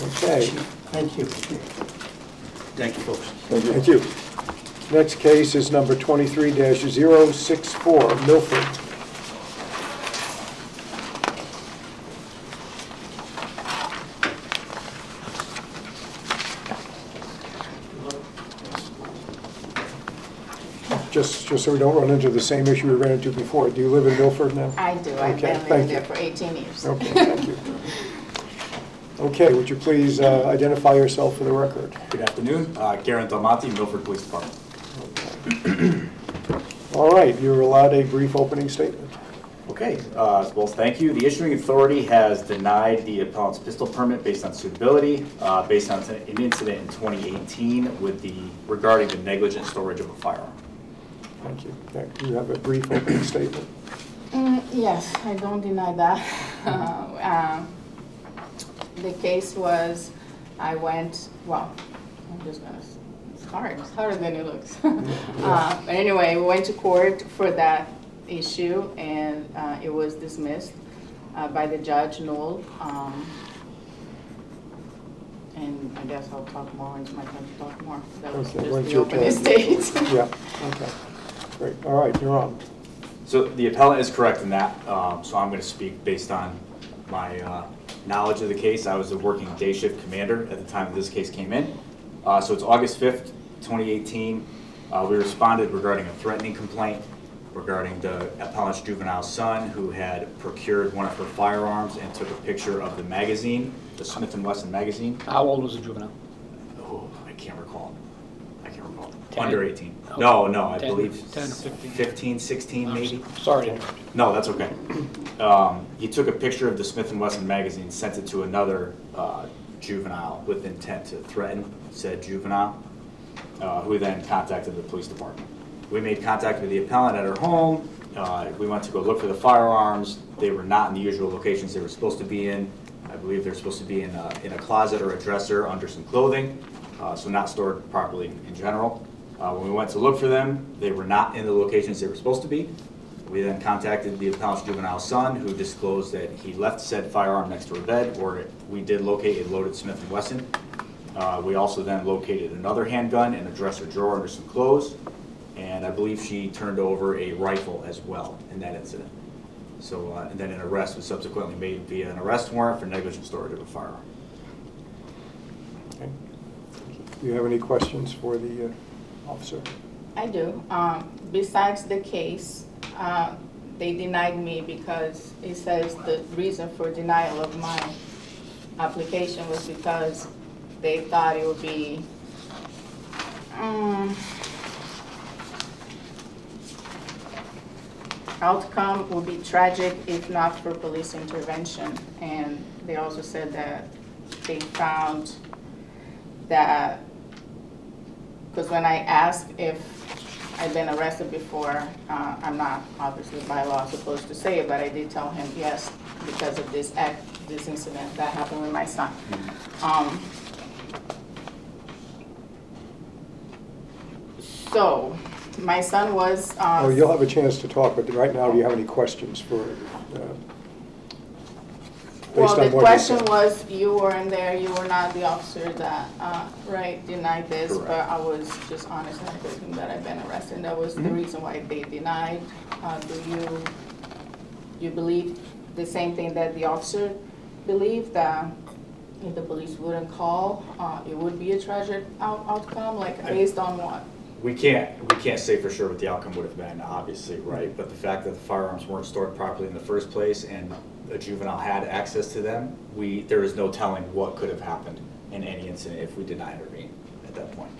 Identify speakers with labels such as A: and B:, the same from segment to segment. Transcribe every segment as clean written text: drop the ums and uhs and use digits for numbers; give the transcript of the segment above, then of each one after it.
A: Okay.
B: Thank you.
C: Thank you, folks.
A: Thank you. Next case is number 23-064, Milford. Just so we don't run into the same issue we ran into before, do you live in Milford now?
D: I do. I've
A: Okay,
D: been
A: thank
D: living
A: you.
D: there for 18 years.
A: Okay, thank you. Okay, would you please identify yourself for the record?
C: Good afternoon. Garen Delmonte, Milford Police Department.
A: All right, you're allowed a brief opening statement.
C: Okay, well, thank you. The issuing authority has denied the appellant's pistol permit based on suitability, based on an incident in 2018 regarding the negligent storage of a firearm.
A: Thank you. You have a brief opening statement.
D: Yes, I don't deny that. The case was, I went, well, I'm just going to, it's hard. It's harder than it looks. But anyway, we went to court for that issue, and it was dismissed by the judge, Noel. And I guess I'll talk more when it's my turn to talk more. That was
A: Okay,
D: just the opening statement.
A: Yeah, okay. Great. All right, you're on.
C: So the appellant is correct in that, so I'm going to speak based on my knowledge of the case. I was a working day shift commander at the time that this case came in. So it's August 5th, 2018. We responded regarding a threatening complaint regarding the appellant's juvenile son who had procured one of her firearms and took a picture of the magazine, the Smith & Wesson magazine.
B: How old was the juvenile?
C: Oh, I can't recall.
B: 10?
C: Under 18.
B: Oh.
C: No, I
B: 10,
C: believe
B: 10 or 15.
C: 15, 16 maybe.
B: Sorry to interrupt you.
C: No, that's okay. He took a picture of the Smith & Wesson magazine, sent it to another juvenile with intent to threaten said juvenile, who then contacted the police department. We made contact with the appellant at her home. We went to go look for the firearms. They were not in the usual locations they were supposed to be in. I believe they're supposed to be in a closet or a dresser under some clothing, so not stored properly in general. When we went to look for them, they were not in the locations they were supposed to be. We then contacted the appellant's juvenile son, who disclosed that he left said firearm next to her bed, where we did locate a loaded Smith & Wesson. We also then located another handgun in a dresser drawer under some clothes, and I believe she turned over a rifle as well in that incident. So, and then an arrest was subsequently made via an arrest warrant for negligent storage of a firearm.
A: Okay. Do you have any questions for the officer?
D: I do. Besides the case, they denied me because it says the reason for denial of my application was because they thought it would be outcome would be tragic if not for police intervention. And they also said that they found that, because when I asked if I'd been arrested before, I'm not obviously by law supposed to say it, but I did tell him yes, because of this incident that happened with my son. So my son was.
A: Oh, you'll have a chance to talk, but right now, do you have any questions for?
D: Well, the question was, you weren't there, you were not the officer that, denied this.
C: Correct.
D: But I was just honest and I told him that I've been arrested, and that was the reason why they denied. Do you believe the same thing that the officer believed, that if the police wouldn't call, it would be a tragic outcome, based on what?
C: We can't say for sure what the outcome would have been, obviously, right? But the fact that the firearms weren't stored properly in the first place and a juvenile had access to them, there is no telling what could have happened in any incident if we did not intervene at that point.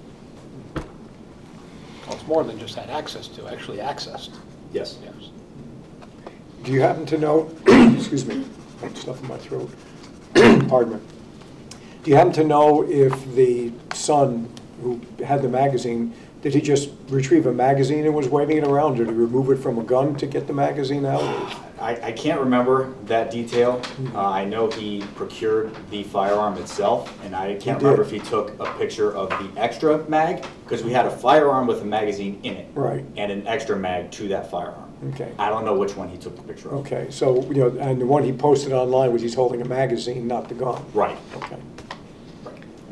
B: Well, it's more than just had access to, actually accessed.
C: Yes.
B: Yes.
A: Do you happen to know, excuse me, stuff in my throat, pardon me. Do you happen to know if the son who had the magazine, did he just retrieve a magazine and was waving it around, or did he remove it from a gun to get the magazine out?
C: I can't remember that detail. I know he procured the firearm itself, and I can't remember if he took a picture of the extra mag, because we had a firearm with a magazine in it,
A: Right.
C: and an extra mag to that firearm.
A: Okay.
C: I don't know which one he took the picture of.
A: Okay, so, and the one he posted online was he's holding a magazine, not the gun.
C: Right.
A: Okay.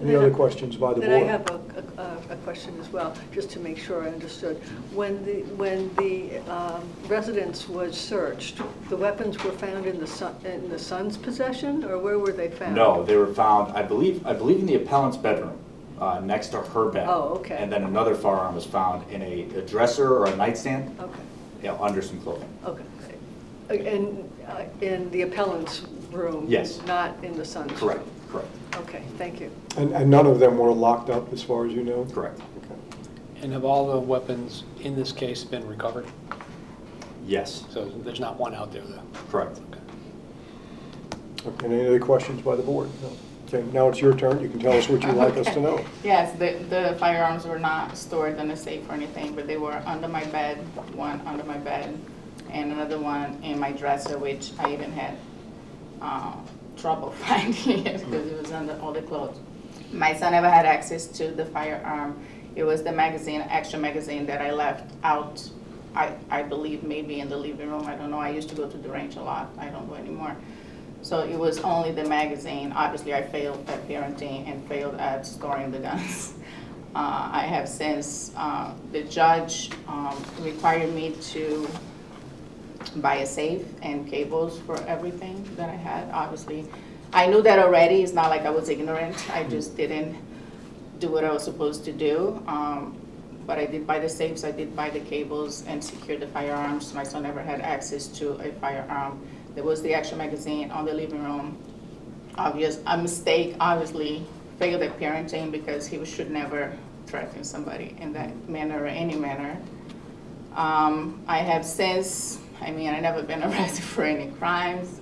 A: Any other questions by the board?
E: Then I have a question as well, just to make sure I understood. When the residence was searched, the weapons were found in the son's possession, or where were they found?
C: No, they were found, I believe in the appellant's bedroom, next to her bed.
E: Oh, okay.
C: And then another firearm was found in a dresser or a nightstand,
E: Okay,
C: under some clothing.
E: okay. And in the appellant's room?
C: Yes.
E: Not in the son's room?
C: Correct, correct,
E: Okay, thank you.
A: And none of them were locked up, as far as you know?
C: correct.
A: Okay.
B: And have all the weapons in this case been recovered?
C: Yes,
B: So there's not one out there, though?
C: correct.
B: Okay.
A: Okay, any other questions by the board? No. Okay, now it's your turn. You can tell us what you'd like us to know.
D: Yes, the firearms were not stored in a safe or anything, but they were under my bed, one under my bed, and another one in my dresser, which I even had trouble finding it because it was under all the clothes. My son never had access to the firearm. It was the magazine, extra magazine that I left out, I believe maybe in the living room. I don't know. I used to go to the range a lot. I don't go anymore. So it was only the magazine. Obviously, I failed at parenting and failed at storing the guns. I have since, the judge required me to buy a safe and cables for everything that I had. Obviously, I knew that already. It's not like I was ignorant. I just didn't do what I was supposed to do. But I did buy the safes, I did buy the cables and secure the firearms. My son never had access to a firearm. There was the extra magazine on the living room. A mistake, obviously, failed at parenting because he should never threaten somebody in that manner or any manner. I have since, I never been arrested for any crimes.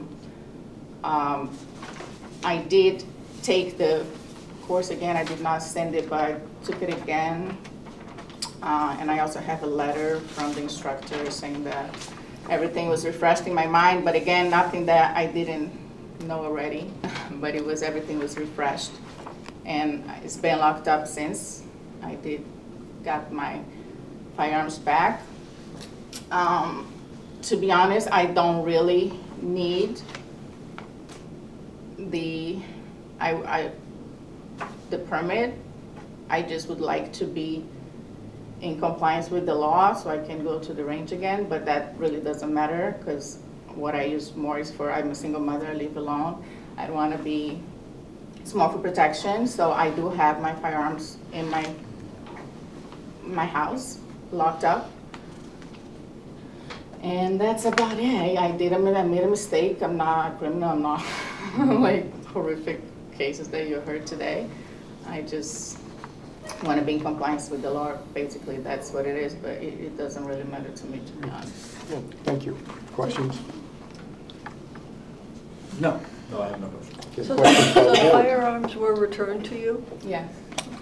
D: I did take the course again. I did not send it, but I took it again. And I also have a letter from the instructor saying that everything was refreshed in my mind, but again, nothing that I didn't know already, but everything was refreshed. And it's been locked up since I got my firearms back. To be honest, I don't really need the permit. I just would like to be in compliance with the law so I can go to the range again, but that really doesn't matter because what I use more is I'm a single mother, I live alone. I don't want to be, it's more for protection, so I do have my firearms in my house, locked up. And that's about it. I made a mistake. I'm not a criminal, I'm not like horrific cases that you heard today. I just want to be in compliance with the law. Basically, that's what it is, but it doesn't really matter to me, to be honest.
A: Yeah, thank you. Questions?
C: No, I have no questions.
A: Okay,
E: So
A: questions by the
E: the
A: board?
E: firearms were returned to you?
D: Yes.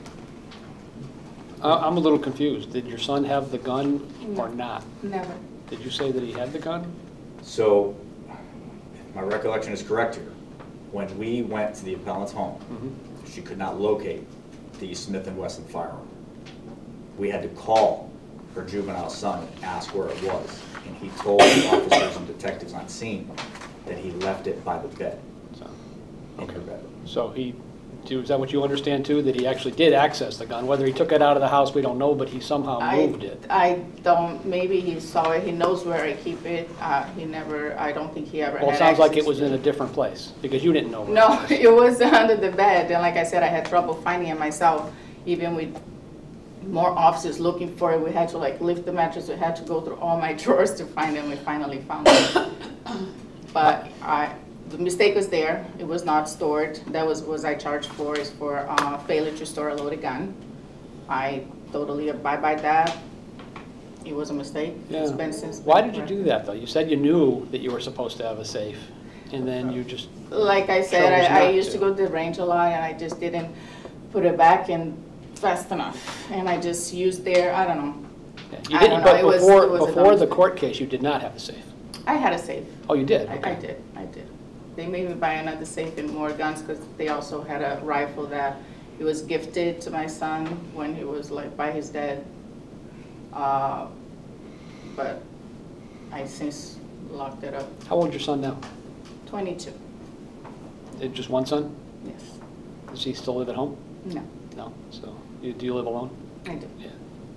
B: I'm a little confused. Did your son have the gun or
D: No.
B: not?
D: Never.
B: Did you say that he had the gun?
C: So, if my recollection is correct here, when we went to the appellant's home, she could not locate the Smith & Wesson firearm. We had to call her juvenile son and ask where it was, and he told the officers and detectives on scene that he left it by the bed,
B: So,
C: in her bed.
B: So is that what you understand too, that he actually did access the gun? Whether he took it out of the house, we don't know, but he somehow moved it.
D: I don't, maybe he saw it, he knows where I keep it. I don't think he ever had
B: Well, it sounds like it
D: access
B: was
D: to
B: in a different place, because you didn't know where it
D: No,
B: was.
D: it was under the bed, and like I said, I had trouble finding it myself. Even with more officers looking for it, we had to like lift the mattress, we had to go through all my drawers to find it, and we finally found it. But the mistake was there, it was not stored. That was I charged for, is for failure to store a loaded gun. I totally abide by that. It was a mistake. It's
B: Yeah.
D: been since.
B: Why did you do that, though? You said you knew that you were supposed to have a safe, and then you just,
D: Like I said,
B: chose
D: I
B: not
D: used to
B: to.
D: go to the range a lot, and I just didn't put it back in fast enough. And I just used I don't know.
B: you
D: I
B: didn't,
D: don't know,
B: but
D: it was a
B: before
D: dumb
B: the
D: mistake.
B: court case, you did not have a safe.
D: I had a safe.
B: Oh, you did?
D: I
B: Okay.
D: did. They made me buy another safe and more guns because they also had a rifle that he was gifted to my son when he was like by his dad. But I since locked it up.
B: How old's your son now?
D: 22,
B: Just one son?
D: yes.
B: Does he still live at home?
D: No,
B: No, so, do you live alone?
D: I do.
B: Yeah.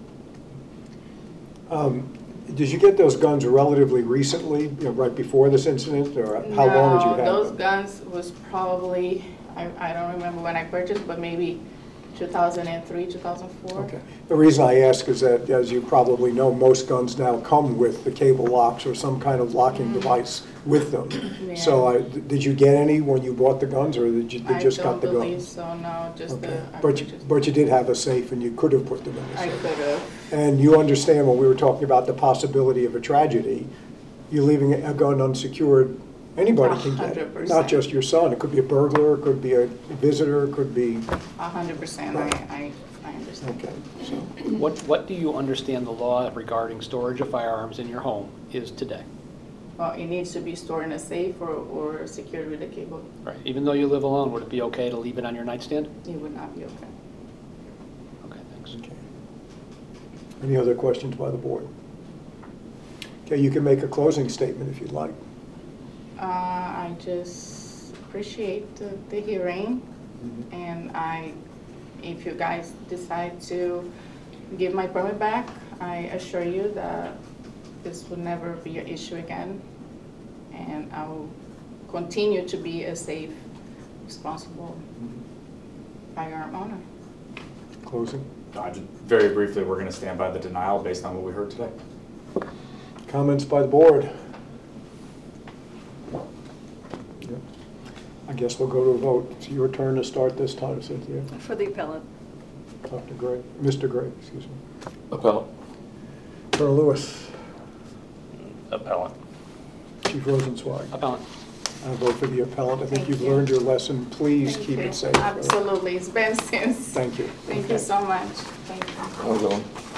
A: Did you get those guns relatively recently, right before this incident, or how long had you had them?
D: No, those guns was probably, I don't remember when I purchased, but maybe 2003, 2004.
A: Okay. The reason I ask is that, as you probably know, most guns now come with the cable locks or some kind of locking device with them.
D: Yeah.
A: So did you get any when you bought the guns, or did you just got the
D: I don't believe
A: guns?
D: so, no, just
A: Okay.
D: I
A: But
D: purchased.
A: but you did have a safe, and you could have put them in the
D: I
A: safe.
D: could have.
A: And you understand when we were talking about the possibility of a tragedy, you're leaving a gun unsecured, anybody can get it.
D: 100%.
A: Not just your son, it could be a burglar, it could be a visitor, it could be,
D: 100%,
A: Right.
D: I understand.
A: okay, so.
B: What do you understand the law regarding storage of firearms in your home is today?
D: Well, it needs to be stored in a safe or secured with a cable.
B: Right, even though you live alone, would it be okay to leave it on your nightstand?
D: It would not be okay.
B: Okay, thanks.
A: Okay. Any other questions by the board? Okay, you can make a closing statement if you'd like.
D: I just appreciate the hearing, and if you guys decide to give my permit back, I assure you that this will never be an issue again, and I will continue to be a safe, responsible firearm owner.
A: Closing.
C: Very briefly, we're going to stand by the denial based on what we heard today.
A: Comments by the board? Yep. I guess we'll go to a vote. It's your turn to start this time, Cynthia.
E: For the appellant.
A: Dr. Gray, Mr. Gray, excuse me.
F: Appellant.
A: Colonel Lewis,
F: Appellant.
A: Chief Rosenzweig.
B: Appellant.
A: I vote for the appellant. I think
D: Thank
A: you've
D: you.
A: learned your lesson. Please
D: Thank
A: keep
D: you.
A: it safe.
D: Absolutely, it's been since.
A: Thank you.
D: Thank you so much. Thank you.
F: I'll go.